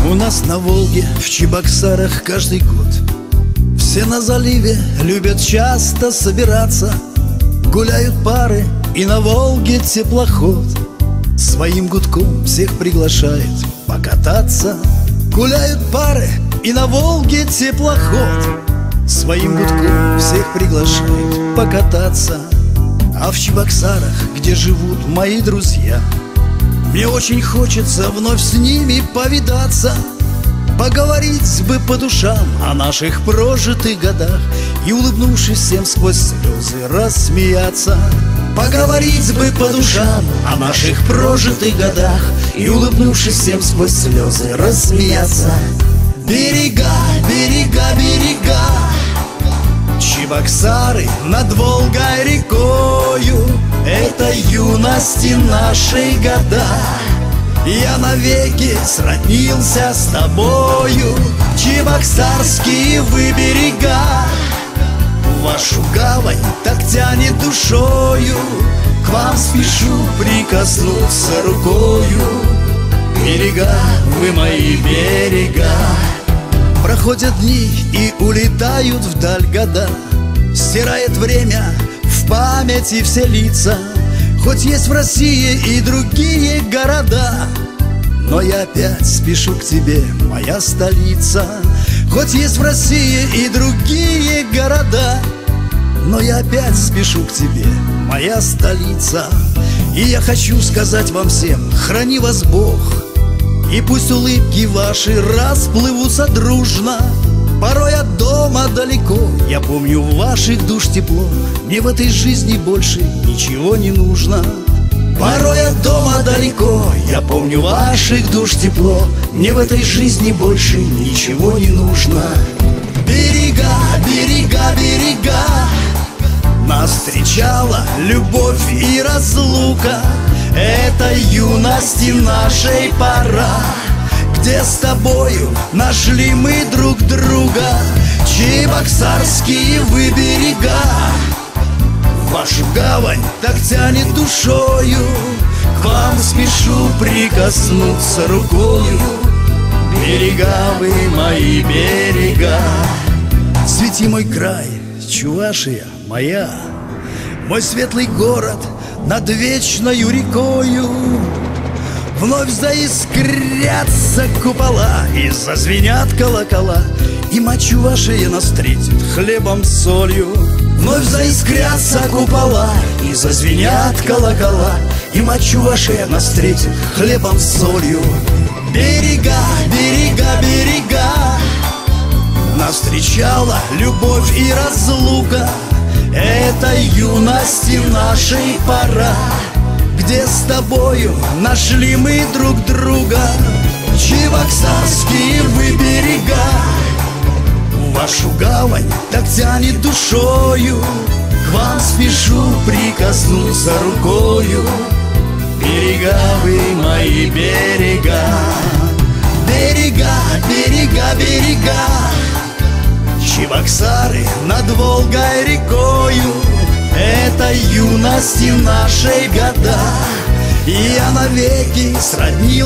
У нас на Волге, в Чебоксарах каждый год все на заливе любят часто собираться. Гуляют пары, и на Волге теплоход своим гудком всех приглашает покататься. Гуляют пары, и на Волге теплоход своим гудком всех приглашает покататься. А в Чебоксарах, где живут мои друзья, мне очень хочется вновь с ними повидаться. Поговорить бы по душам о наших прожитых годах и, улыбнувшись всем сквозь слезы, рассмеяться. Поговорить бы по душам о наших прожитых годах и, улыбнувшись всем сквозь слезы, рассмеяться. Берега, берега, берега, Чебоксары над Волгой рекою, это юности нашей года. Я навеки сроднился с тобою, чебоксарские вы берега. Вашу гавань так тянет душою, к вам спешу прикоснуться рукою. Берега, вы мои берега. Проходят дни и улетают вдаль года, стирает время в памяти все лица. Хоть есть в России и другие города, но я опять спешу к тебе, моя столица. Хоть есть в России и другие города, но я опять спешу к тебе, моя столица. И я хочу сказать вам всем: храни вас Бог, и пусть улыбки ваши расплывутся дружно. Порой от дома далеко, я помню ваших душ тепло. Мне в этой жизни больше ничего не нужно. Порой от дома далеко, я помню ваших душ тепло. Мне в этой жизни больше ничего не нужно. Берега, берега, берега, нас встречала любовь и разлука. Это юности нашей пора, где с тобою нашли мы друг друга. Чебоксарские вы берега, вашу гавань так тянет душою, к вам спешу прикоснуться рукою. Берега, вы мои берега. Свети мой край, Чувашия моя, мой светлый город над вечною рекою. Вновь заискрятся купола и зазвенят колокола, и мать Чувашия нас встретит хлебом с солью. Вновь заискрятся купола и зазвенят колокола, и мать Чувашия нас встретит хлебом с солью. Берега, берега, берега, нас встречала любовь и разлука. Это юности нашей пора, где с тобою нашли мы друг друга. Чебоксарские вы берега, вашу гавань так тянет душою, к вам спешу прикоснуться рукою. Берега, вы мои берега. Берега, берега, берега, Чебоксары над Волгой рекою, это юности нашей года. Я навеки сроднил